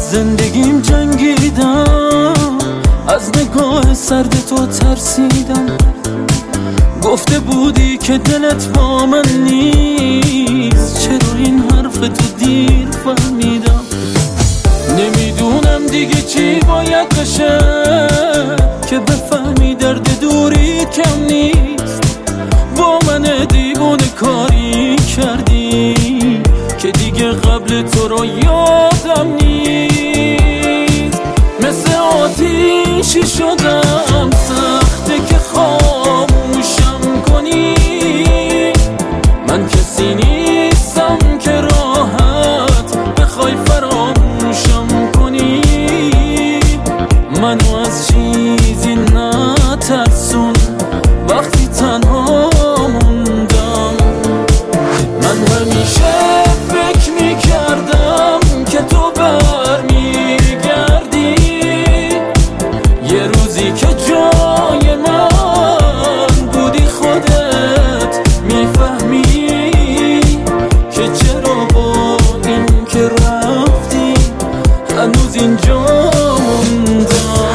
زندگیم جنگیدم، از نگاه سرد تو ترسیدم. گفته بودی که دلت با من نیست، چرا این حرف تو دیر فهمیدم. نمیدونم دیگه چی باید بشه که بفهمی درد دوری کم نیست. با من دیوونه کاری کردی که دیگه قبل تو رو یادم نیست. مثل آتیشی شدم، سخته که خاموشم کنی. من کسی نیستم که راحت بخوای فراموشم کنی. منو از چیزی نترسون وقتی تنها موندم. من همیشه فکر میکردم که تو برمیگردی، یه روزی که جای من بودی خودت میفهمی که چرا با این که رفتی هنوز اینجا موندم.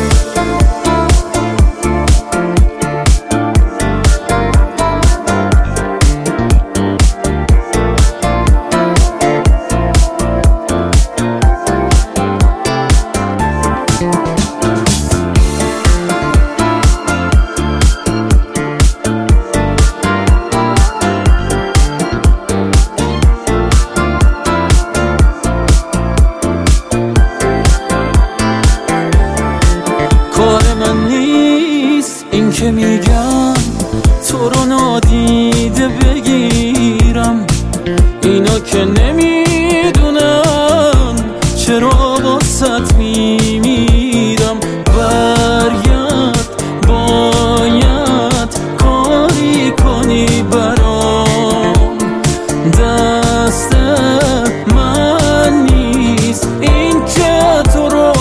کار من نیست این که میگم تو رو نادیده بگیرم. اینا که نمیدونن چرا واسط میمیرم. برگرد، باید کاری کنی برام. دست من نیست این که تو رو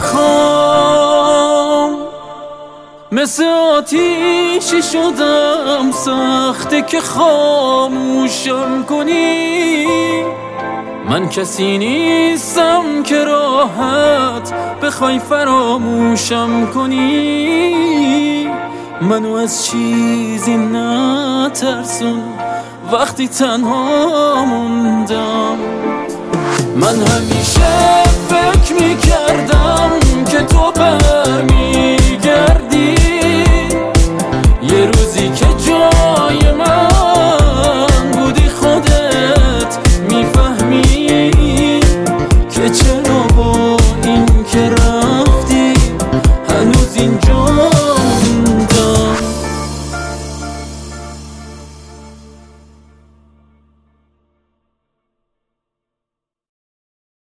نخوام. مثل آتیشی شدم، سخته که خاموشم کنی. من کسی نیستم که راحت بخوای فراموشم کنی. منو از چیزی نترسون وقتی تنها موندم. من همیشه فکر میکردم که تو برمیگردی، یه روزی که جای من بودی خودت میفهمی که چرا با این که